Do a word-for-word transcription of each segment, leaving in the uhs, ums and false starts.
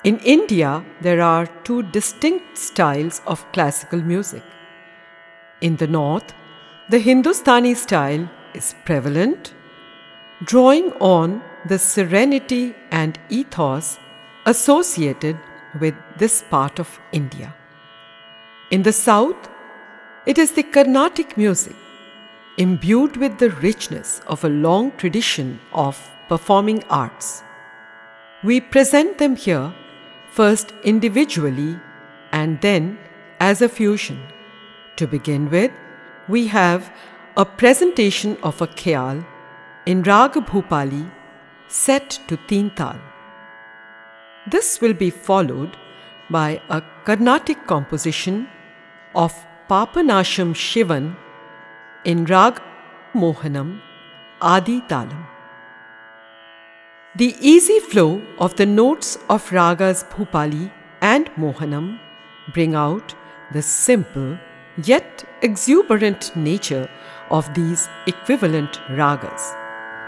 In India, there are two distinct styles of classical music. In the north, the Hindustani style is prevalent, drawing on the serenity and ethos associated with this part of India. In the south, it is the Carnatic music, imbued with the richness of a long tradition of performing arts. We present them here first individually and then as a fusion. To begin with, we have a presentation of a khyal in Raga Bhupali set to Teen Tal. This will be followed by a Carnatic composition of Papanasham Shivan in Raga Mohanam Adi Talam. The easy flow of the notes of Ragas Bhupali and Mohanam bring out the simple yet exuberant nature of these equivalent ragas.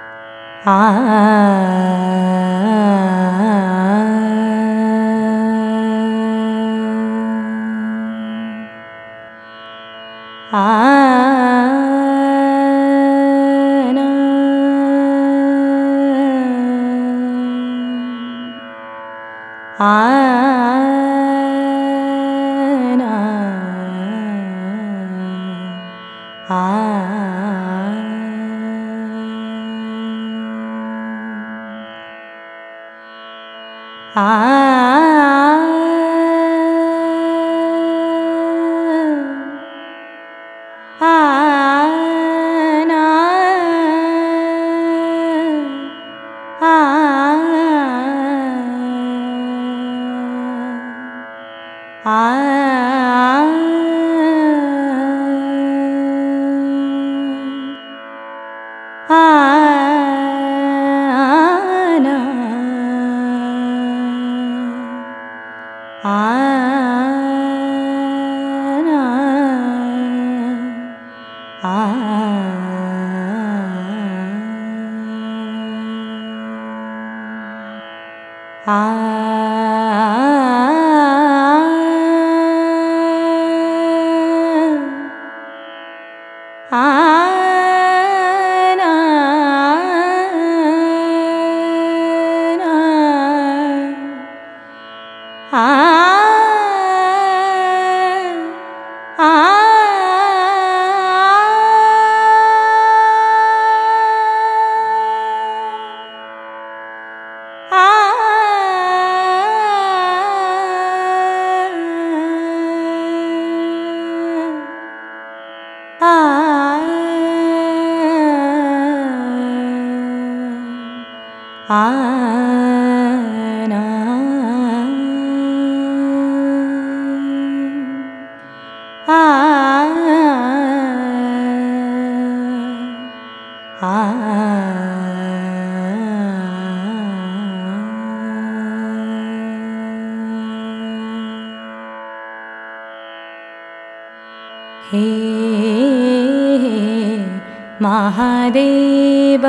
Mahadev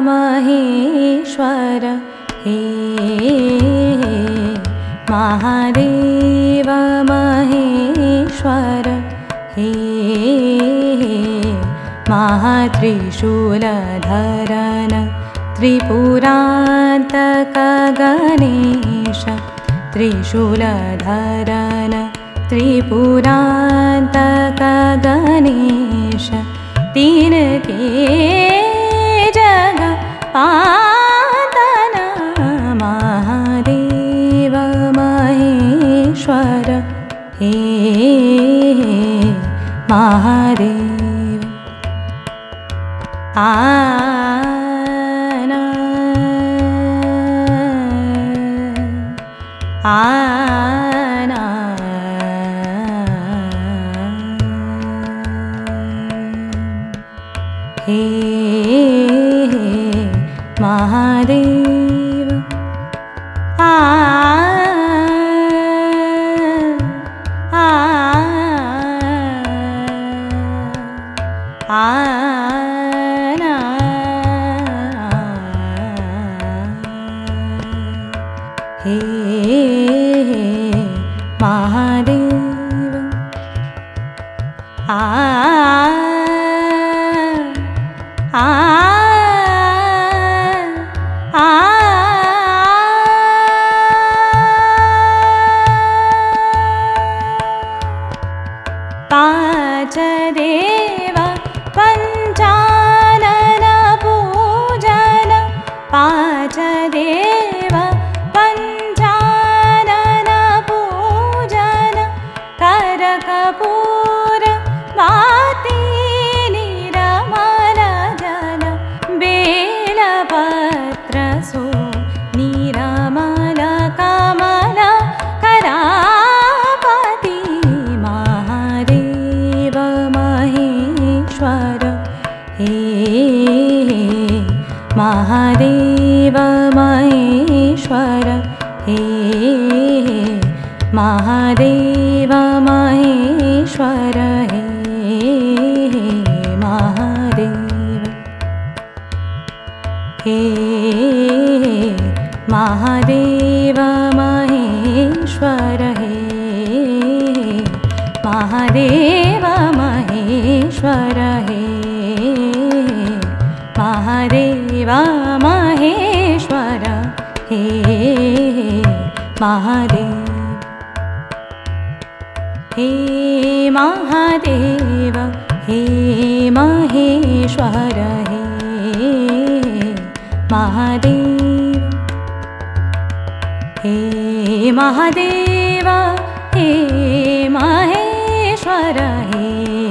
Maheshwar हे महादेव महेश्वर हे महात्रिशूलधरन त्रिपुरान्तक गणेश त्रिशूलधरन त्रिपुरान्तक गणेश तीन के जग पातन महादेव महेश्वर हे महादेव आना आना हे महादेव आ आ आना हे हे महादेव महेश्वर हे महादेव हे महादेव महेश्वर हे महादेव महेश्वर हे महादेव महेश्वर हे महादेव हे महादेव हे महेश्वर हे महादेव हे महादेव हे महेश्वर हे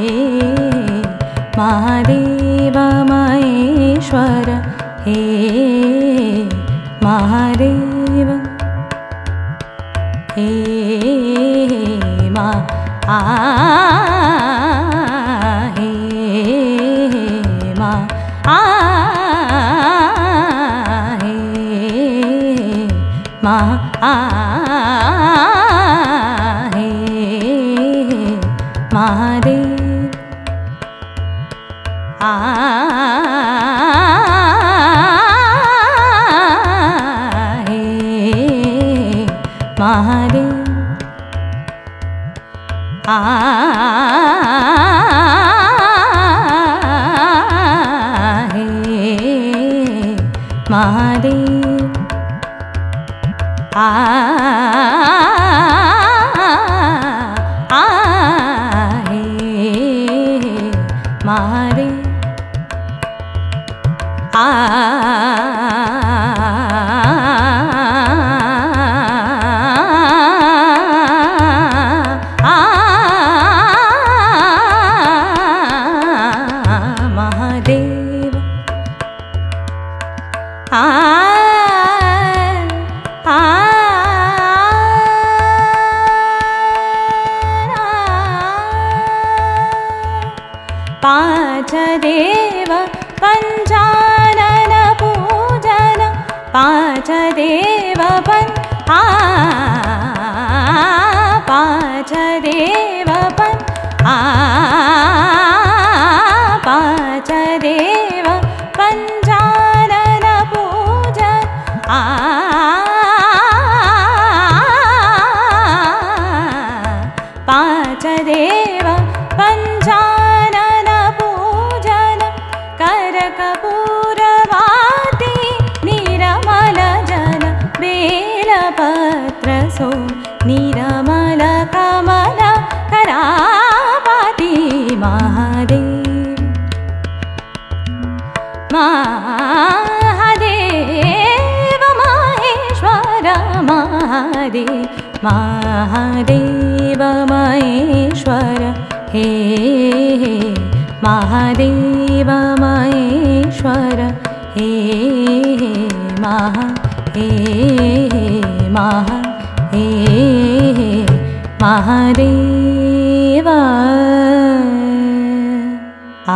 महादेव महेश्वर हे महादेव हे मा आ हे मा आ हे मा आ हे महादेव आ हे महादेव आ हे महादेव आ हे महादेव आ महादेव आ आ पांच देव पंचानन पूजन पांच देव पं आ पांच देव पं आ पांच देव पंचानन पूजन आ पांच देव पंचानन पूजन कर कपूरवाती निरमल जल बेलपत्र सो निरमल कमल करापाती महादेव महादेव महेश्वर महादेव महादेव महेश्वर हे महादेव महेश्वर हे महा हे महा हे महादेव आ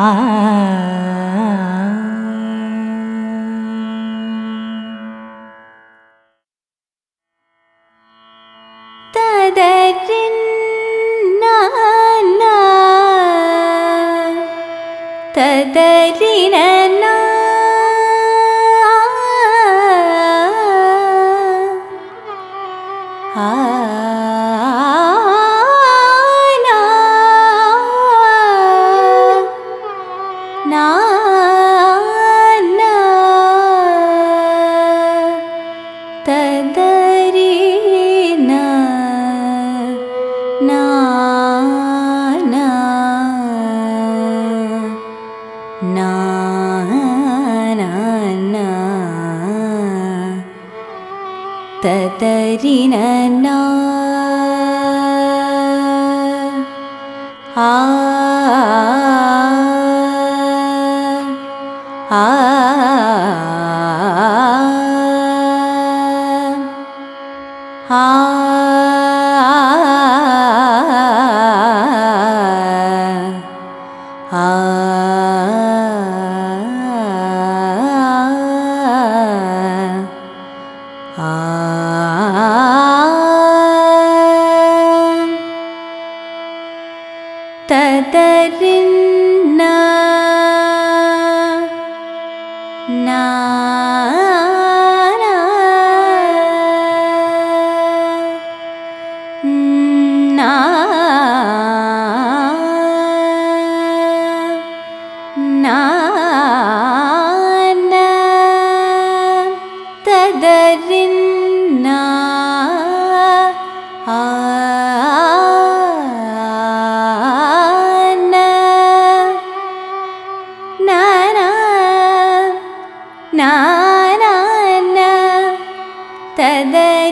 तदरिनना आ ना ना ना तदरिना ना ना ना ना ना तदरिनना आ आ आ आ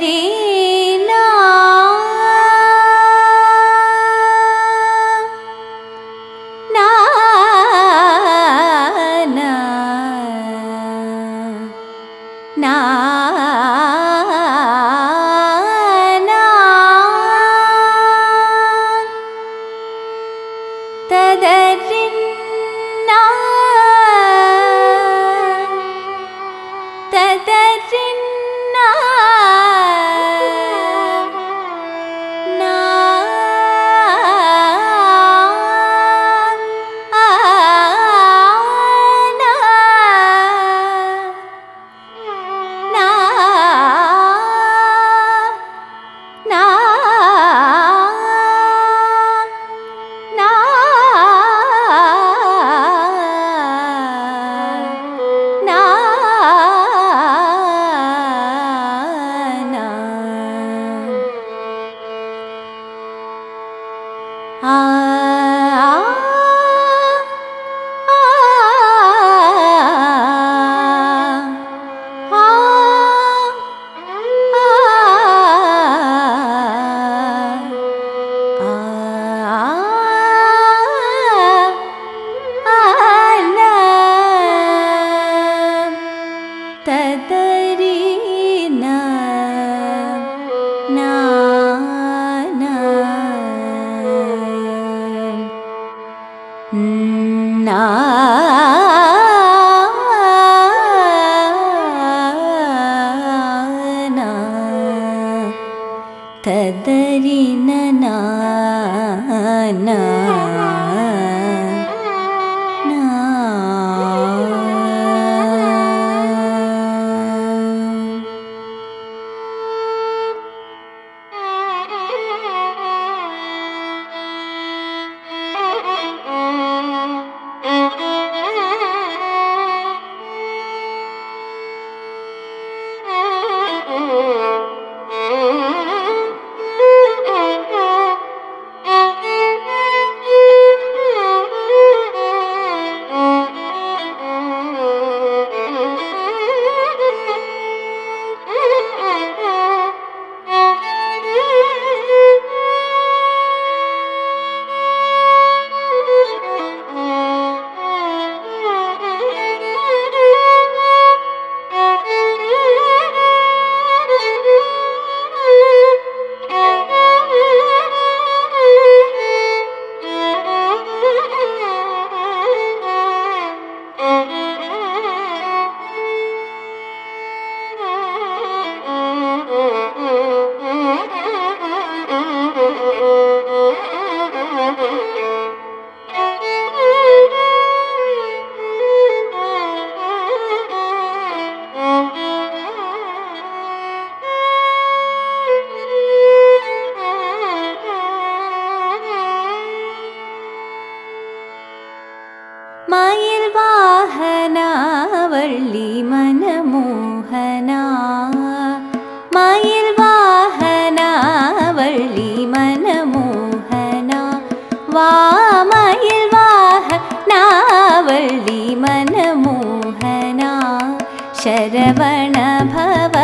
शरवण भव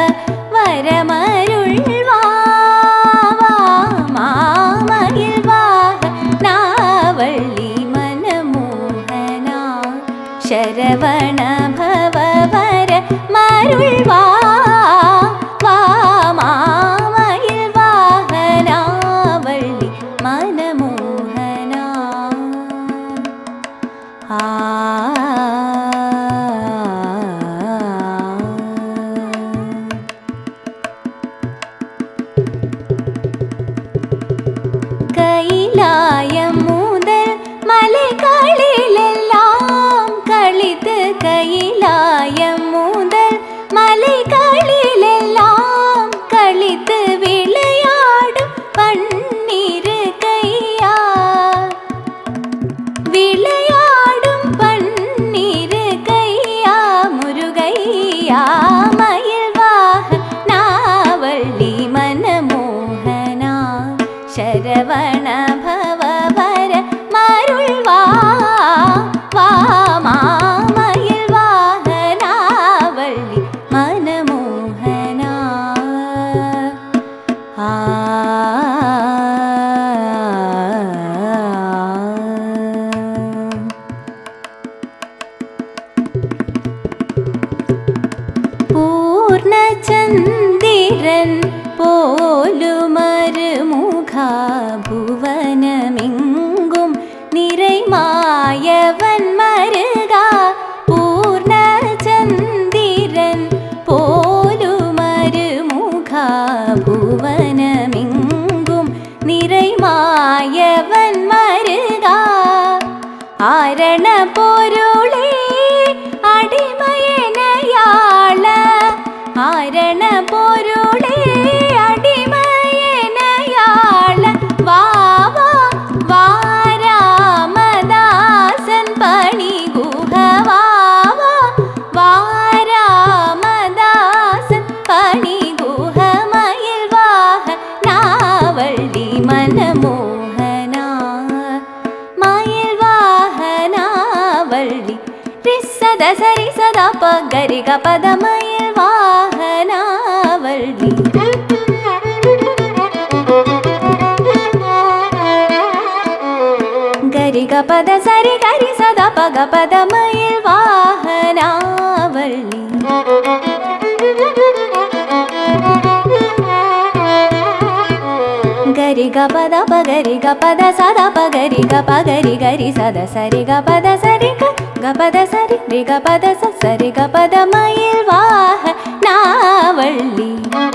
वरमरुள்வா மாமயில்வாக நாவள்ளி மனமோகனா शरवण भव वरमरुள்வா மாமயில்வாக நாவள்ளி மனமோகனா ஆ கைலாயம் முதல் மலைகளிலெல்லாம் கழித்து கைலாயம் முதல் மலைகளிலெல்லாம் கழித்து விளையாடும் பன்னிரு கையா விளையாடும் பன்னிரு கையா முருகையா மயில்வாக நாவள்ளி மனமோகனா शरवण भव वरमरुள்வா மாமயில்வாக நாவள்ளி மனமோகனா போலுமருமுகா புவனமெங்கும் நிறைமாயவன் மருகா பூர்ணச்சந்திரன் போலுமருமுகா புவனமெங்கும் நிறைமாயவன் மருகா ஆரண பொருளே அடிமையனையாள ஆரண பொருளே அடிமையனையாள வாவா வாராமதாசன் பணி குஹவாவா வாராமதாசன் பணி குஹமயில் வாக நாவள்ளி மனமோகனா மயில் வாகனாவள்ளி ரிசத சரி சதா பகரி கபத மயில் வாகனாவள்ளி கரி கபத சரி கரி சதா பக பத மயில் வாகனாவள்ளி గరి గపద పగరి గపద సదా పగరి గపగరి గరి సద సరి గపద సరి గపద సరి రి గపద సరి గపద మயில் వాహ నావళ్ళి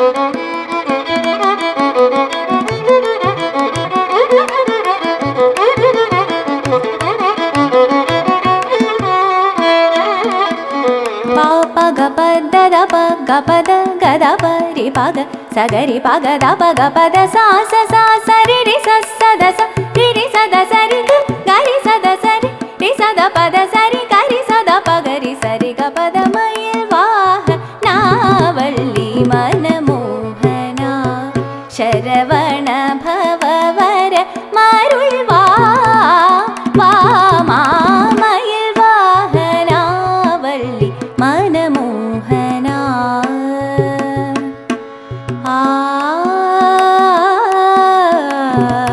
పాప గపద దప గపద గదప రి పగ సగరి పగ దప గపద సాస సాస రి రి సద స రి రి సద సరి గరి సద సరి రి సద పద సరి గరి సద పగరి సరి గపద మயில் వాహ నావళ్ళి మనమోహనా శరవణ భవవర మరుள் వా వా మామயில் వాహనావళ్ళి మనమోహనా ఆ